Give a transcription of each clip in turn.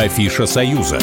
Афиша Союза.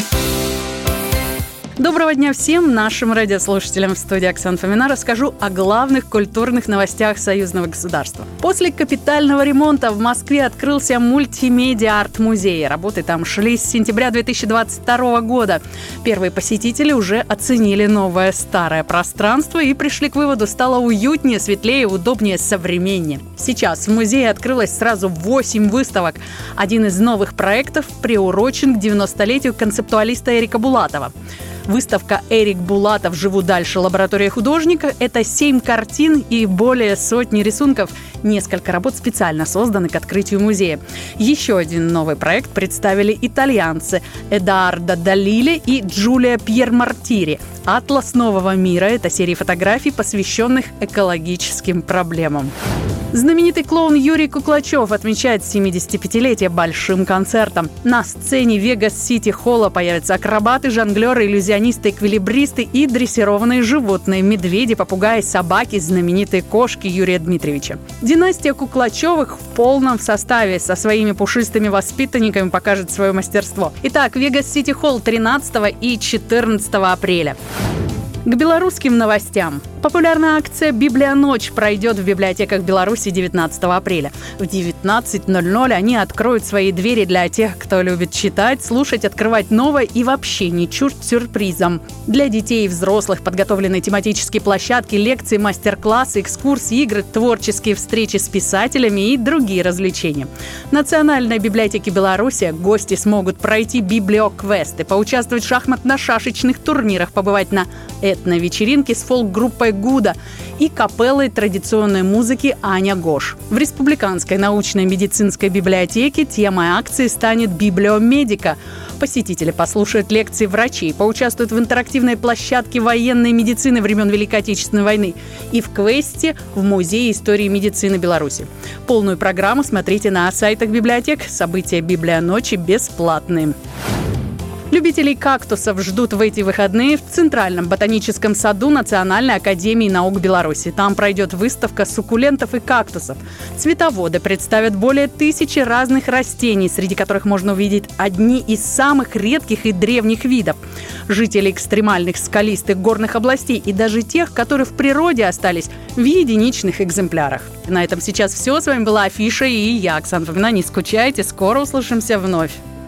Доброго дня всем нашим радиослушателям. В студии Оксана Фомина расскажу о главных культурных новостях союзного государства. После капитального ремонта в Москве открылся мультимедиа-арт-музей. Работы там шли с сентября 2022 года. Первые посетители уже оценили новое старое пространство и пришли к выводу: стало уютнее, светлее, удобнее, современнее. Сейчас в музее открылось сразу 8 выставок. Один из новых проектов приурочен к 90-летию концептуалиста Эрика Булатова. Выставка «Эрик Булатов. Живу дальше. Лаборатория художника» – это 7 картин и более сотни рисунков. Несколько работ специально созданы к открытию музея. Еще один новый проект представили итальянцы Эдуардо Далиле и Джулия Пьермартири. «Атлас нового мира» – это серия фотографий, посвященных экологическим проблемам. Знаменитый клоун Юрий Куклачев отмечает 75-летие большим концертом. На сцене Вегас-Сити-Холла появятся акробаты, жонглеры, иллюзионисты, эквилибристы и дрессированные животные – медведи, попугаи, собаки, знаменитые кошки Юрия Дмитриевича. Династия Куклачевых в полном составе со своими пушистыми воспитанниками покажет свое мастерство. Итак, Вегас-Сити-Холл 13 и 14 апреля. К белорусским новостям. Популярная акция «Библия-ночь» пройдет в библиотеках Беларуси 19 апреля. В 19:00 они откроют свои двери для тех, кто любит читать, слушать, открывать новое и вообще не чужд сюрпризам. Для детей и взрослых подготовлены тематические площадки, лекции, мастер-классы, экскурсии, игры, творческие встречи с писателями и другие развлечения. В Национальной библиотеке Беларуси гости смогут пройти библиоквесты, поучаствовать в шахматно-шашечных турнирах, побывать на этно-вечеринке с фолк-группой Гуда и капеллой традиционной музыки Аня Гош. В Республиканской научной медицинской библиотеке темой акции станет «Библиомедика». Посетители послушают лекции врачей, поучаствуют в интерактивной площадке военной медицины времен Великой Отечественной войны и в квесте в Музее истории медицины Беларуси. Полную программу смотрите на сайтах библиотек. События «Библия-ночи» бесплатные. Любителей кактусов ждут в эти выходные в Центральном ботаническом саду Национальной академии наук Беларуси. Там пройдет выставка суккулентов и кактусов. Цветоводы представят более 1000 разных растений, среди которых можно увидеть одни из самых редких и древних видов. Жители экстремальных скалистых горных областей и даже тех, которые в природе остались в единичных экземплярах. На этом сейчас все. С вами была Афиша и я, Оксана Фомина. Не скучайте, скоро услышимся вновь.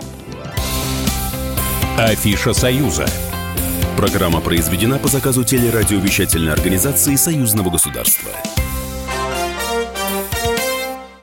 Афиша Союза. Программа произведена по заказу телерадиовещательной организации Союзного государства.